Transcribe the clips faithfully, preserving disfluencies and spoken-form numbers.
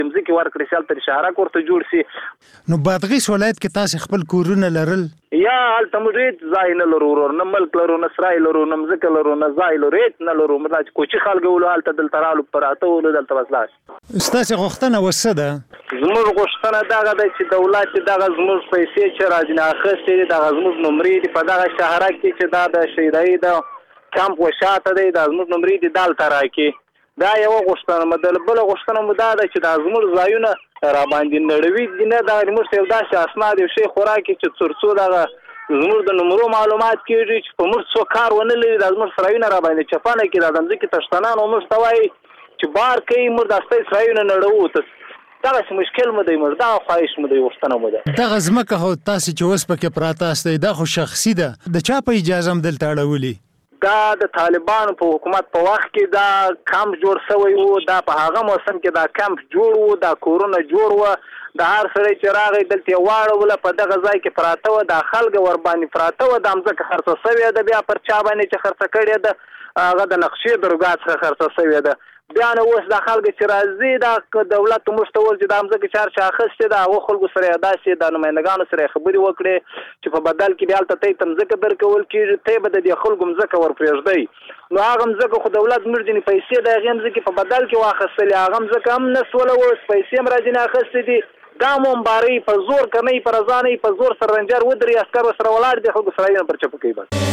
مځکې ورکړي شي هلته شهرک ورته جوړ شي. نو بادغیس ولایت کې تاسو خپل کورونه لرل؟ یا هلته موږ هېڅ ځای نه لرو ورور، نه ملک لرو، نه سرای لرو، نه مځکه لرو، نه ځای لرو، هېڅ نه لرو. موږ چې کوچي خلک ولو هلته دلته رالو پراته ولو دلته بس لاس. ستاسې غوښتنه اوس څه ده؟ زموږ غوښتنه دغه ده چې دولت دغه زموږ پیسې چې راځي نه اخیستې دي، دغه زموږ نمرې دي په دغه شهرک کې چې دا د شهیدایي د کمپ وشاته دی، دا زموږ نمرې دي دلته راکړي. دا یوه غوښتنه مو ده. بله غوښتنه مو دا ده چې دا زموږ ځایونه راباندې نړوي دي نه، دغه زموږ یو داسې اسناد یو شی خو راکړي چې تر څو دغه زموږ د نمرو معلومات کېږي چې په موږ څوک کار ونه لري، دا زموږ سرایونه راباندې چپنه کړي. دا د مځکې تشتنان موږ ته وایي چې بار کوي موږ د ستی سرایونه نړوو. ته دغسې مشکل مو دی، موږ دغه خواهش مو دی، غوښتنه مو ده. دغه ځمکه خو تاسې چې اوس پکې پراته استئ دا خو شخصي ده، د چا په اجازه هم دلته اړولي؟ دا د طالبانو په حکومت په وخت کې دا کمپ جوړ شوی و، دا په هغه موسم کې دا کمپ جوړ و، دا کورونه جوړ و، د هر سړی چې راغی دلته یې واړوله په دغه ځای کې پراته وه، دا خلک ورباندې پراته وه، دا مځکه خرڅه شوې ده بیا پر چا باندې چې خرڅه کړې ده هغه د نقشې درګاه څخه خرڅه شوې ده. بیا نو اوس دا خلک چې راځي دا دولت موږ ته وویل چې دا مځکه چې هر چا اخیستې ده هغو خلکو سره یې داسې د نمایندګانو سره یې خبرې وکړې چې په بدل کې بیا هلته تی ته مځکه درکول کېږي، تی به د دې خلکو مځکه ورپرېږدئ. نو هغه مځکه خو دولت موږ ځینې پیسې د هغې مځکې په بدل کې واخیستلې، هغه مځکه هم نه سوله اوس پیسې هم را ځینې اخیستې دي. دا مو مبارۍ په زور که نه په رضا نه په زور سره رنجر ودرې عسکر ورسره ولاړ دي، خلکو سرایونه پر چپه کوي. بس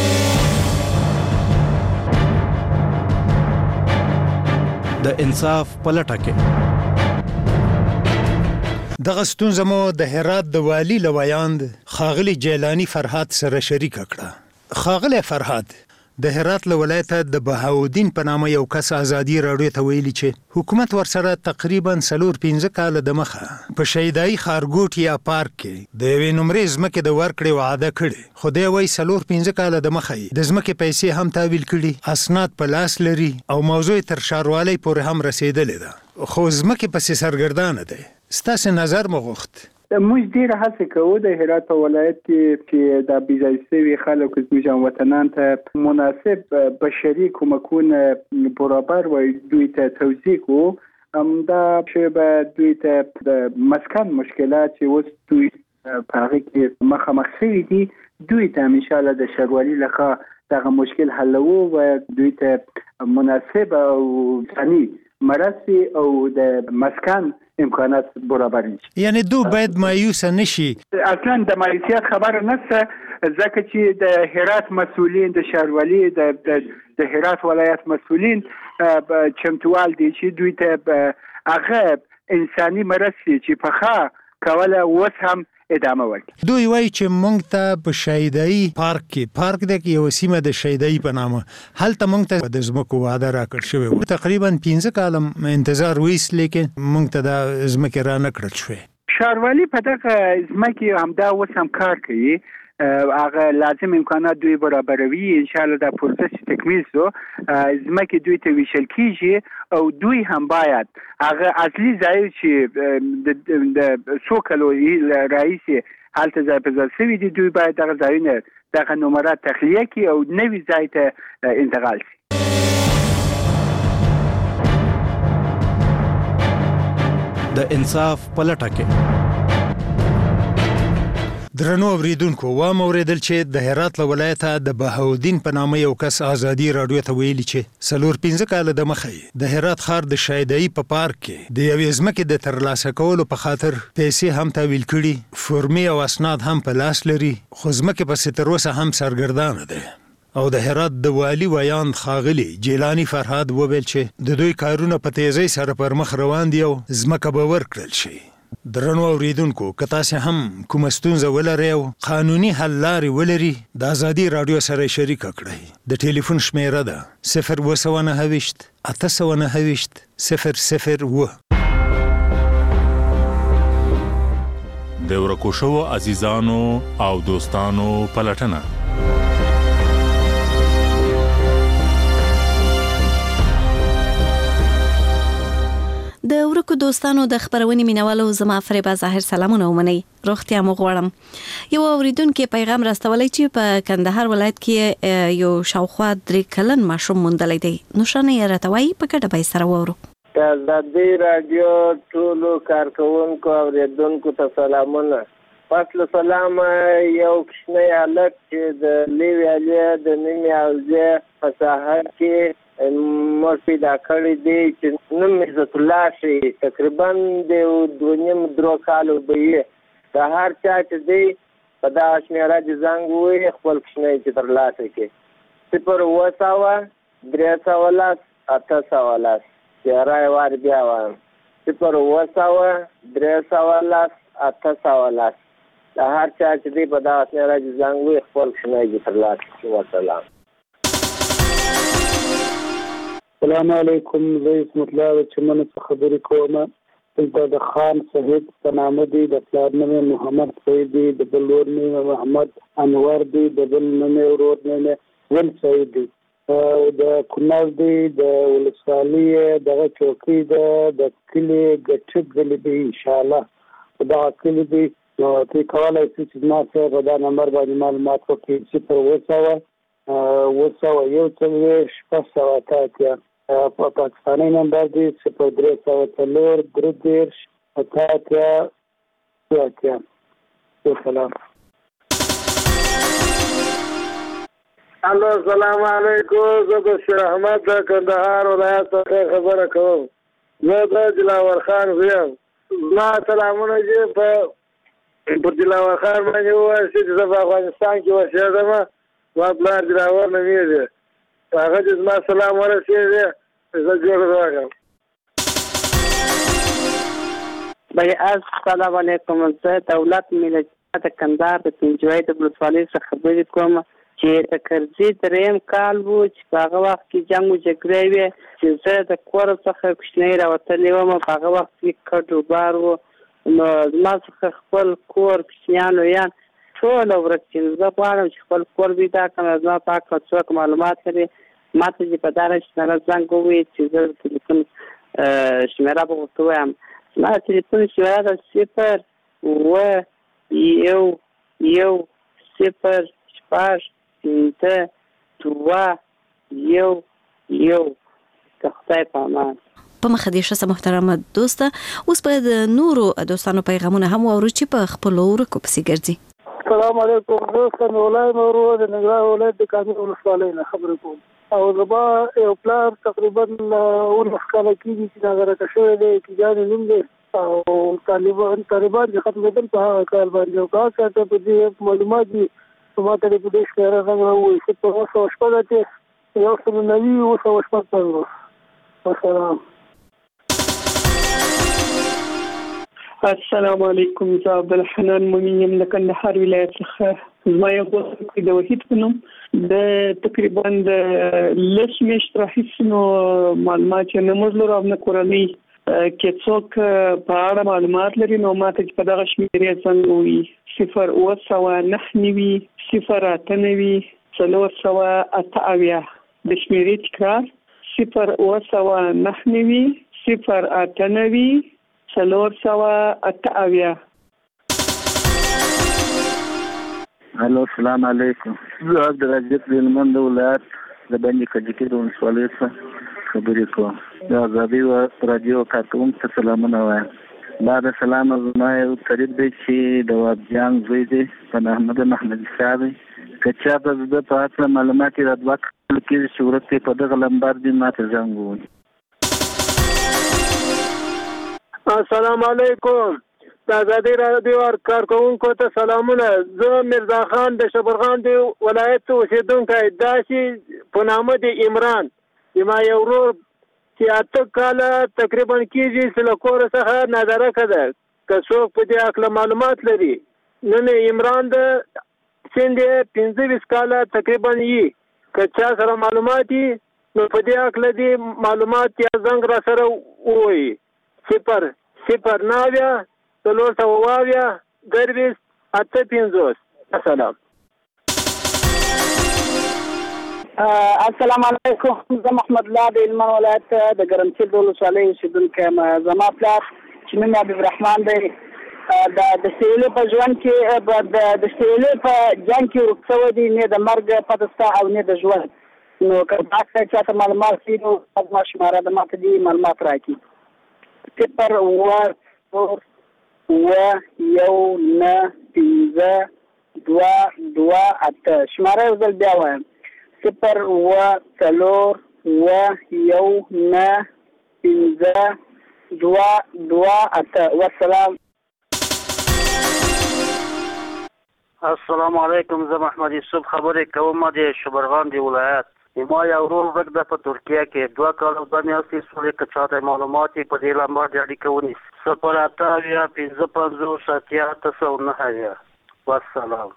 د انصاف په لټه کې دغه ستونزه مو د هرات د والي له ویاند ښاغلي جیلاني فرهاد سره شریکه کړه. ښاغلی فرهاد، د هرات له ولایته د بهاودین په نامه یو کس ازادي راډیو ته ویلي چې حکومت ورسره تقریبا څلور پنځه کاله دمخه په شهیدایي ښارګوټ یا پارک کې د یوې نمرې ځمکې د ورکړې وعده کړې، خو دی وایي څلور پنځه کاله دمخه یې د ځمکې پیسې هم تحویل کړي، اسناد په لاس لري او موضوع تر ښاروالۍ پورې هم رسېدلې ده، خو ځمکې پسې سرګردانه دی. ستاسې نظر مو غوښت. موږ ډېره هڅه کوو د هرات په ولایت کې چې د بېځایه شوي خلکو زموږ هموطنان ته مناسب بشري کومکونه برابر و دوی ته توضیح کړو. همدا چې به دوی ته د مسکن مشکلات چې اوس دوی په هغې کې مخامخ شوي دي دوی ته هم انشاءالله د ښاروالي لخوا دغه مشکل حلوو و دوی ته مناسب او ځاني مرستې او د مسکن امکانات برابر نشي. یعنی دو باید مایوسه نشي. اصلا د مایوسیت خبره نشته، ځکه چې د هرات مسؤلین د ښاروالي د د هرات ولایت مسؤلین چمتووال دي چې دوی ته هغه انساني مرستې چې پخوا کوله اوس هم ادامه ورکړي. دوی وایي چې موږ ته په شهیدایي پارک کې پارک دی کې یوه سیمه د شهیدایي په نامه هلته موږ ته د ځمکو وعده راکړل شوې وه، تقریبا پنځه کاله انتظار ویست لیکن موږ ته دا ځمکې را نه کړل شوې. ښاروالي په دغه ځمکې همدا اوس هم کار کوي، هغه لازم امکانات دوی برابروي. انشاءالله دا پروسس تکمیل شو ځمکې دوی ته ویشل کیږي او دوی هم باید هغه اصلي ځای چې د څو کلو راهیسې هلته ځای په ځای شوي دي دوی باید دغه ځایونه دغه نمرات تخلیه کړي او نوي ځای ته انتقال شي. د انصاف په لټه کې درنو اوریدونکو، وام اوریدل چې د هرات له ولایته د بهاودین په نامه یو کس ازادي راډیو ته ویلي چې څلور پنځه کاله دمخه د هرات ښار د شهیدایي په پارک کې د یوې ځمکې د ترلاسه کولو په خاطر پیسې هم تحویل کړي، فورمې او اسناد هم په لاس لري، خو ځمکې پسې تر اوسه هم سرګردانه ده. او د هرات د والي ویاند ښاغلي جیلاني فرهاد وویل چې د دوی کارونه په تیزۍ سره پر مخ روان دي او ځمکه به ورکړل شي. درنو اوریدونکو، که تاسې هم کومه ستونزه ولرئ او قانوني حل لارې ولري د ازادي راډیو سره یې شریکه کړئ. د ټلیفون شمیره ده صفر اوه سوه نهه ویشت اته سوه نهه ویشت صفر صفر اوه. د ورکو شوو عزیزانو او دوستانو پلټنه. د ورکو دوستانو د خبرونې مینوالو زما فریبا ظاهر سلامونه ومنئ. روغتیا مو غواړم. یو اوریدونکو پیغام راستولی چې په کندهار ولایت کې یو شاوخوا درې کلن ماشوم موندلی دی. نو شانې یې راته وایي، په ګډه به یې سره واورو. د ازادي راډیو ټولو کارکوونکو اورېدونکو ته سلامونه. فصل سلام یو کوچنی هلک چې د لې ویالې د نیمې حوزې په ساحه کې موږ پیدا کړی دی چې نوم عزت الله شي. تقریبا د دوه نیم درو کالو به یې د هر چا چې دی په دغه شمېره د زنګ ووایي خپل کوچنی چې ترلاسه کړي. صفر اووه سوه درې سوه لس اته سوه لس تیاره یې وار بیا وایم صفر اووه سوه درې سوه لس اته سوه لس د هر چا چې دی په دغه شمېره د زنګ ووایي خپل کوچنی چې ترلاسه کړي. وسلام. السلام علیکم. زه عصمت الله د چمنو څخه خبرې کوم. دلته د خان صاحب په نامه دی، د پلار نوم یې محمد سعید دی، د بل ورور نوم یې محمد انور دی، د بل نوم یې ورور نوم یې ول سعید دی. د کونړ دی، د ولسوالۍ دغه چوکۍ ده، د کلي ګټک ځلې دی انشاءالله په دغه کلي دی. نو ته کولی شې چې زما سره په دا نمبر باندې معلومات وکړې. صفر اووه سوه اووه سوه یو څلوېښت شپږ سوه اته اتیا په پاکستاني نمبر دی. صفر درې سوه څلور درې دېرش اته اتیا دوه اتیا. وسلام. الو السلام علیکم. زه بشیر احمد د کندهار ولایت څخه خبره کوم. زه د دلاور خان زوی یم. زما سلامونه چې په پر دلاور خان باندې ووایه چې زه په افغانستان کې اوسېږم. زما پلار دلاور نومېږي. هغه چې زما سلام ورسېږي زه جوړ راغلم. بھائی السلام علیکم. زه دولت ملت د کندهار د پنجوایي د ولسوالۍ څخه خبرې کوم چې د کرزي درېیم کال و چې په هغه وخت کې جنګ و جګړې وې چې زه د کور څخه کوچنی راوتلی وم. په هغه وخت کې کډ وبار و. نو زما څخه خپل کور کوچنیان ویان ټوله ورک شي. زه غواړم چې خپل کور پیدا کړم. زما په هکله څوک معلومات لري ما ته چې په دغه شمېره زنګ ووایي چې زه د تلیفون شمېره به ورته ووایم. زما د تلیفون شمېره ده صفر اووه یو یو صفر شپږ پنځه دوه یو یو. د خدای په امان. په مخه دې ښه محترمه دوسته. اوس به د نورو دوستانو پیغامونه هم واورو چې په خپلو ورکو پسې ګرځي. السلام علیکم. زه سمیع الله د ننګرهار ولایت د کامل ولسوالۍ نه خبرې کوم. او زما یو پلار تقریبا اوولس کاله کېږي چې ناغرقه شوی دی. کیجانې نوم دی او طالبان طالبان چې ختمېدل په هغه کال باندې. او که هر چاته په دې معلومات دي ما ته په دې شمېره زنګ راووایي صفر اووه سوه شپږ اتیا یو سل نوي اووه سوه شپږ پنځوس. وسلام. السلام علیکم. زه عبدالحنان مومن یم د کندهار ولایت څخه. زما یو دوست د وحید په نوم د تقریبا د لس میاشتو راهیسې نو معلومات یې نه موږ لرو او نه کورنۍ کې څوک په اړه معلومات لري. نو ما ته چې په دغه شمېرې زنګ ووایي صفر اووه سوه نهه نوي صفر اته نوي څلور سوه اته اویا. د شمېرې تکرار صفر اووه سوه نهه نوي صفر اته نوي څلور سوه اته اویا. الو السلام علیکم. زه عبدالعزیز هلمند ولایت د بندي کجکي د ولسوالۍ څخه خبرې کوم. د ازادي راډیو کارکوونکو ته سلامونه وایم. بعد سلام زما یو قریب دی چې د وابجان زوی دی په احمد محمدي صاحب. که چا به د په هکله معلومات را دوه کال کېږي چې ورک دی په دغه لمبر دی ما ته زنګ ووایي. السلام علیکم. د ازادي راډیو کارکوونکو ته سلامونه. زه مرزا خان د شبرغان د ولایت اوسېدونکی. داسې په نامه د عمران زما یو ورور چې اته کاله تقریبا کېږي چې له کوره څخه نادرکه ده. که څوک په دې هکله معلومات لري نن عمران د سن یې پنځه ویشت کاله تقریبا یي. که چا سره معلومات وي نو په دې هکله دې معلومات یا زنګ را سره ووایي. صفر صفر نوي څلور سوه اویا درویشت اته پنځوس. السلام. السلام علیکم. زه محمد الله د هلمند ولایت د ګرمسیر د ولسوالۍ اوسېدونکی یم. زما پلار چې نوم یې حبیب رحمان دی د سیلې په ژوند کې د سیلې په جنګ کې ورک شوی دی. نه د مرګ پته شته او نه د ژوند. نو که دا څه چاته معلومات وي نو زما شماره ده ما ته دې معلومات راکړي. صفر اوه څلور اوه یو نه پنځه دوه دوه اته. شماره یو ځل بیا وایم: صفر اوه څلور اوه یو نه پنځه دوه دوه اته. والسلام. السلام علیکم. زه محمد یوسف خبرې کوم د شبرغان دی ولایت. ما یو ورور ورک ده په ترکیه کې دوه کاله دوه میاشتې شولې که چاته معلومات یې په دې لمبر د اړیکه ونیسي صفر اته اویا پنځه پنځوس اتیا اته سوه نهه اویا. والسلام.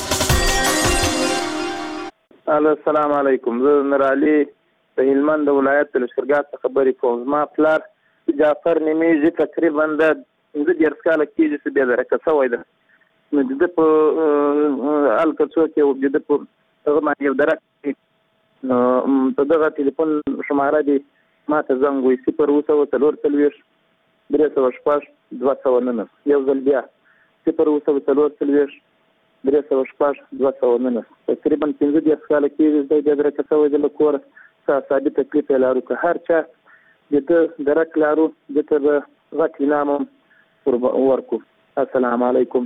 الو السلام علیکم. زه نورعلي د هلمند ولایت د لښکرګاه څخه خبرې کوم. زما پلار جعفر نومیږي، تقریبا د پنځه دېرش کاله کېږي چې بېدرکه شوی ده. نو د ده په هلته څوک یو د ده په هغه باندې یو درک نو په دغه ټلیفون شماره دی ما ته زنګ وایي: صفر اوه سوه څلور څلوېښت درې سوه شپږ دوه سوه نهه. یو ځل بیا: صفر اوه سوه څلور څلوېښت درې سوه شپږ دوه سوه نهه. تقریبا پنځه دېرش کاله کېږي دی بېدرکه شوی دی له کوره. ثابت تکلیف یې لرو. که هر چا د ده درک لرو ده ته به غټ انعام هم ورکړو. السلام علیکم.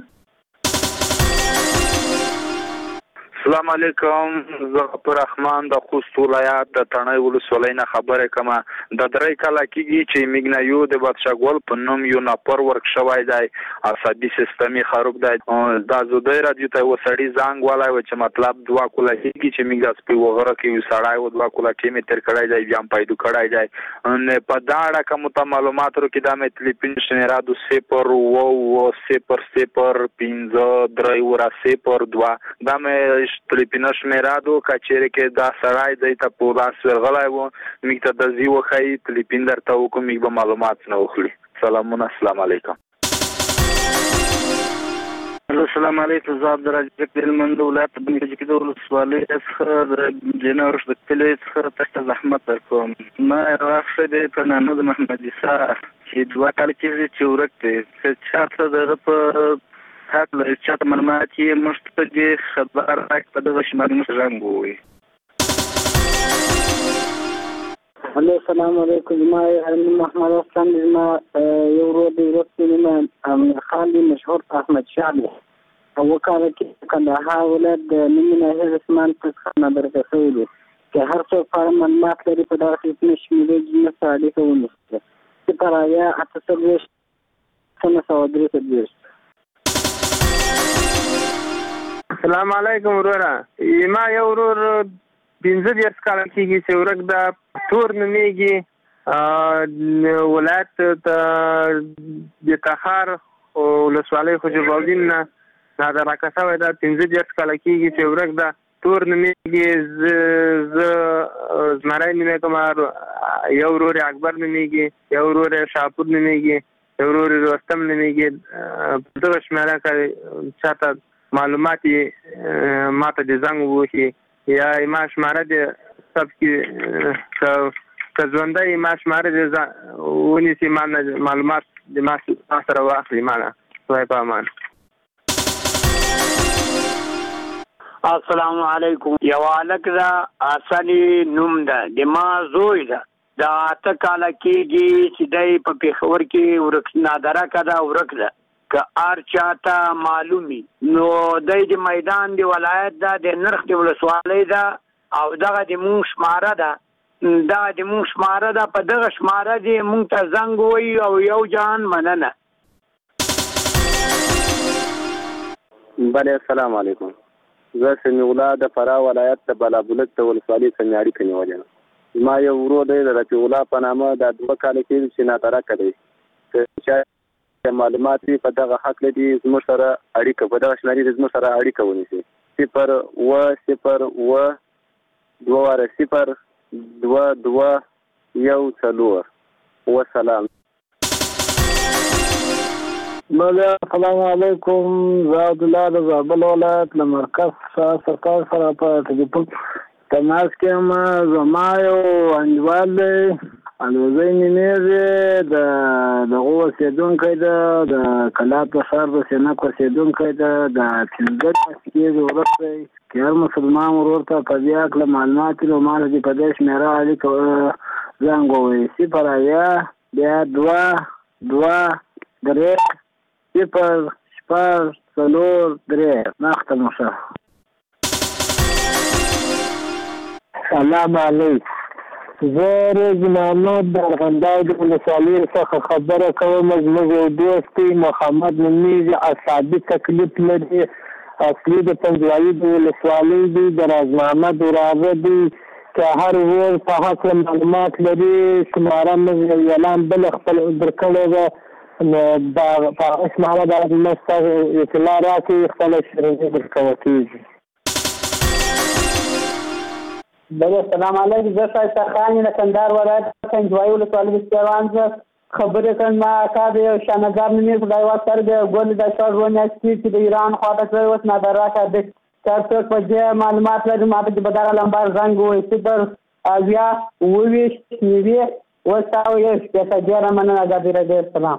السلام علیکم. زه غفور رحمان د خوست ولایت د تڼۍ ولسوالۍ نه خبرې کوم. د درې کاله کېږي چې میګنایو د بادشاه ګل په نوم یو ناپر ورک شوی دی. عصبي سیستم یې خراب دی. دا زودی راډیو ته یو سړي زنګ ولی و چې مطلب دوه کوله کېږي چې میګ د سپي وغره کې یو سړی و دوه کوله ټیم یې تېر کړی دی بیا هم پیدا کړی دی. په دا اړه که مو ته معلومات ورکړي دا مې تلیفون شمېره د صفر اوه اوه صفر صفر پنځه درې اوره صفر دوه دا مې تلیفون شمیره دو. که چیرې کې دا سړی دی ته په لاس ورغلی و موږ ته د ځي وښایي تلیفون درته وکړو موږ به معلومات نه واخلي. سلامونه. السلام علیکم. السلام علیکم. زه عبدالرزاق د هلمند ولایت د بني کجکي د ولسوالۍ څخه د جنورش د کلي څخه تاسو ته زحمت درکوم. ما یو وخت دی په نامه د محمد عیسی چې دوه کاله کېږي چې ورک دی. که چاته د هغه په حق لري چاته معلومات یې موږ ته دې خبر راکړي په دغه شمالي موږ زنګ ووایي. الو السلام علیکم. زما محمد حسن دی. زما یو ورور دی وروسته نوم امیر خان دی مشهور احمد شاه دی. اوه کاله کې کندهار ولایت د نیمې ناحیې رسمان څخه نابرده شوی دی. که هر څوک په اړه معلومات لري په دغه خدمتونه شمېرې موږ سره اړیکه ونیسي. صفر اویا اته څلوېښت نهه سوه درې څلوېښت. السلام علیکم وروره. ما یو ورور پنځه دېرش کاله کېږي چې ورک ده. تور نومیږي. ولایت د تخار ولسوالۍ خجربالدین نه نادرکه شوی ده. پنځه دېرش کاله کېږي چې ورک ده. تور نومیږي. زه زمری نومې کوم. یو ورور اکبر نومیږي. یو ورور شاپور نومیږي. یو ورور رستم نومیږي. په دغه شمېره کې چاته معلومات یې ما ته د زنګ ووهي یا ما شماره د سب کې که ژوندی ما شماره د ونیسي ما معلومات د ما سره واخلي. ما نه خدای په امان. السلام علیکم. یو هلک ده حسني نوم ده د ما زوی ده. دا اته کاله کېږي چې دی په پېښور کې ورک نادرکه ده ورک ده. که هر چاته معلومي نو دی د میدان د ولایت ده د نرخ د ولسوالۍ ده او دغه د مونږ شماره ده. دغه د مونږ شماره ده. په دغه شماره د مونږ ته زنګ ووایي او یو جان مننه. بله السلام علیکم. زه سمیع الله د فراه ولایت د بلابلک د ولسوالۍ څخه اړیکه نیولې یم. زما یو ورور دی د رفیع الله په نامه دا دوه کاله کېږي چې ناترکه دی. که معلومات وي په دغه حق لري زموږ سره اړیکه په دغه شمېرې زموږ سره اړیکه ونیسي. صفر اوه صفر اوه دوه واره صفر دوه دوه یو څلور. وسلام. بله السلام علیکم. زه عبدالله د زابل ولایت له مرکز سرکار سره په ټلیفون تماس کې یم. زما یو انډیوال دی الوزی نومیږي. د دغه اوسېدونکی ده د کلات په ښار د سینک اوسېدونکی ده. د پنځه میاشتې کېږي ورک دی. که هر مسلمان ورور ته په دې هکله معلومات وي نو ما ته دې په دې شمېره اړیکه زنګ ووایي. صفر اویا بیا دوه دوه یو څلور. والسلام. السلام علیکم. زه عبدالله د زابل ولایت له مرکز سرکار سره په ټلیفون تماس کې یم. زما یو انډیوال دی الوزی نومیږي. د دغه اوسېدونکی ده د کلات په ښار د سینک اوسېدونکی ده. د پنځه میاشتې کېږي ورک دی. که هر مسلمان ورور ته په دې هکله معلومات وي نو ما ته دې په دې شمېره اړیکه زنګ ووایي. صفر اویا بیا دوه دوه درې صفر شپږ څلور درې ناخته مشه. سلام علیکم. زه رز محمد د ارغنداو د ولسوالۍ څخه خبره کوم. زموږ یو دوست دی محمد نومیږي، اعصابي تکلیف لري، اصلي د پنجوایي د ولسوالۍ دی، د راز محمد وراره دی. که هر ورځ په هکله معلومات لري شماره موږ یو اعلان بل خپل درکړی ده، نو په هغه شماره باندې موږ ستاسو اطلاع راکړئ، خپله شرنۍ درکوه کېږي. بله سلام علیکم. زه ښایسته خان د کندهار ولایت پنجوایي ولسوالۍ د سیوان زه خبرې کوم. ما اکا د یو شانګار نومې خدای وستر د ګل د شپږ میاشتې چې د ایران خواته کړی اوس نادره کا د که څوک په دې معلومات لري ما ته به دغه لمبر زنګ ووایي صفر اویا اوه ویشت نوي اوه سوه یو شپېته. ډېره مننه ازادي راډیو. السلام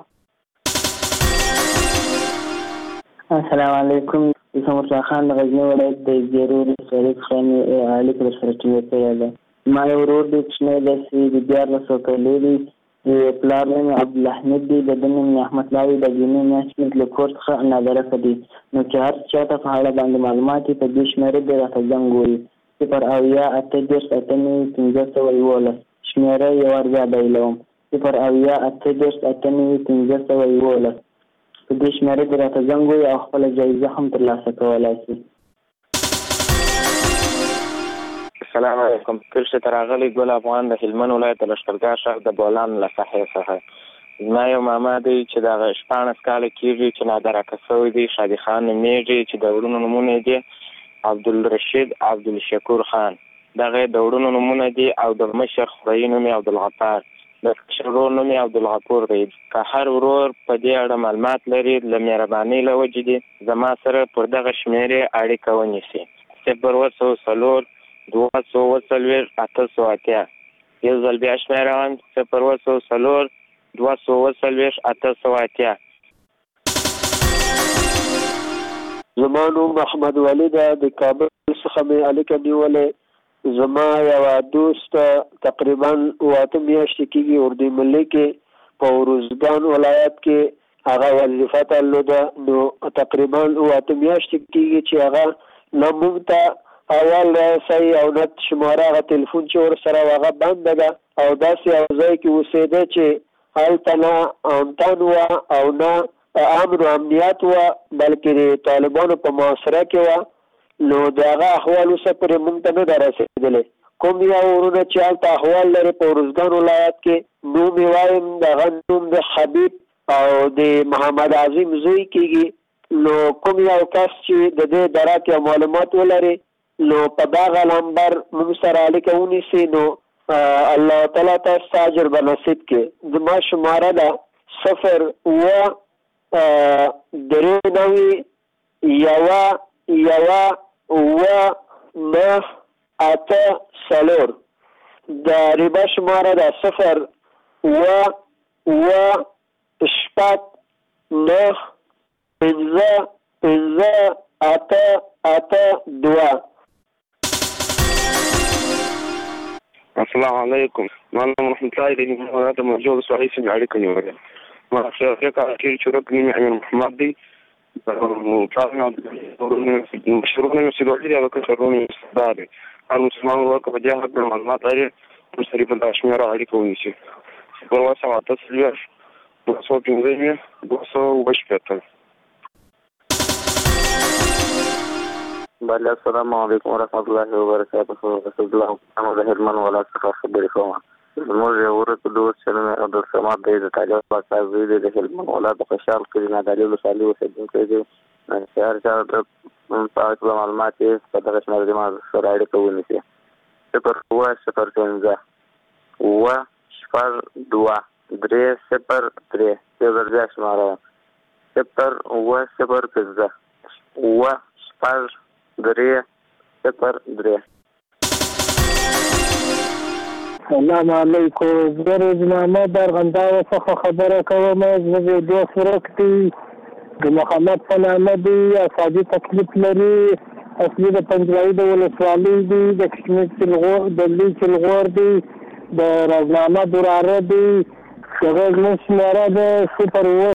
السلام علیکم. زه مرتضی خان د غزني ولایت د زیرو ولسوالۍ څخه مې اړیکه درسره ټینګه کړې ده. ما یو ورور دی کوچنی داسې د دیارلسو کالو دی، د پلار نوم یې عبدالحمید دی، د ده نوم یې احمد الله دی، د جینۍ میاشتې مې له کور څخه نادره کړی. نو چې هر چا ته په اړه باندې معلومات وي په دې شمېره دې راته زنګ ووایي صفر اویا اته دېرش اته نوي پنځه سوه یولس. شمېره یو وار بیا بیلوم صفر اویا اته دېرش اته نوي پنځه سوه یولس. په دې شمېره دې راته زنګ ووایي او خپله جایزه هم ترلاسه کولی شي. السلام علیکم. کرښې ته راغلی ګل افغان د هلمند ولایت د لښکرګاه ښار د بولان له ساحې څخه. زما یو ماما دی چې دغه شپاړس کاله کېږي چې نادرکه شوی دی، شادي خان نومېږي چې د وروڼو نومونه دي عبدالرشید عبدالشکور خان. دغه د وروڼو نومونه دي او د مشر خوريي نوم یې عبدالغفار، د کشر ورور نوم یې عبدالغفور دی. که هر ورور په دې اړه معلومات لري له مهربانۍ له وجې دي زما سره پر دغه شمېرې اړیکه ونیسي صفر اوه سوه څلور دوه سوه اوه څلوېښت اته سوه اتیا. یو ځل بیا شمېروم صفر اوه سوه څلور دوه سوه اوه څلوېښت اته سوه اتیا. زما نوم محمد ولی ده، د کابل څخه مې اړیکه نیولې. زما یوه دوست تقریبا اوه میاشتې کېږي اردو ملي کې په ارزګان ولایت کې هغه وظیفه درلوده. نو تقریبا اوه میاشتې کېږي چې هغه نه موږ ته اول رسۍ او نه شماره هغه تلیفون چې ورسره هغه بنده ده او داسې یو ځای کې اوسېده چې هلته نه امتن وه او نه امن و امنیت وه بلکې د طالبانو په محاصره کې وه. نو د هغه احوال اوسه پورې موږ ته نه ده رسېدلی. کوم یو ورونه چې هلته احوال لري په ارزګان ولایت کې نوم یې وایم د هغه نوم د حبیب او د محمد عظیم زوی کېږي. نو کوم یو کس چې د دې دره کې معلومات ولري نو په دغه نمبر موږ سره اړیکه ونیسي نو الله تعالی تاسو اجر به نصیب کړي. زما شماره ده صفر اوه درې نوي یوه یوه اوه نهه اته څلور. د ریبه شماره ده صفر اوه اوه شپږ نهه پنځه پنځه اته اته دوه. السلام علیکم. ما نوم رحمت الله دی، ولایت مرجو ولسوالۍ څخه اړیکه نیولې. ما څه کار کوي چې ورک نوم امیر محمد دی، مشرونه مې سیدوالي دی او کشرونه مې استاد دی. هر مسلمان ورک په دې حق معلومات لري نو سړي په داسې شمېره اړیکه ونیسي صفر اوه سوه اته څلوېښت دوه سوه پنځه نوي دوه سوه اوه شپېته. بله السلام علیکم ورحمت الله وبرکاته. رسول الله محمد د هلمند ولایت څخه خبرې کوم. زموږ یو ورک دوست چې نوم یې عبدالصمد دی، د طالب پاکستان زوی دی، د هلمند ولایت د خوشحال کلي نادعلي ولسوالۍ اوسېدونکی دی. چې هر چا د په هکله معلومات یې په دغه شمېره زما سره اړیکه ونیسي صفر اوه صفر پنځه اوه شپږ دوه درې صفر درې. یو ځل بیا شماره صفر اوه صفر پنځه اوه شپږ درې صفر درې. سلام علیکم. زه رز محمد د ارغنداو څخه خبره کوم. زموږ یو دوست ورک دی د محمد په نامه دی، اعصابي تکلیف لري، اصلي د پنجوایي د ولسوالۍ دی، د کشمیر چلغور د لوی چلغور دی، د راز محمد وراره دی. هغه زموږ شماره ده صفر اووه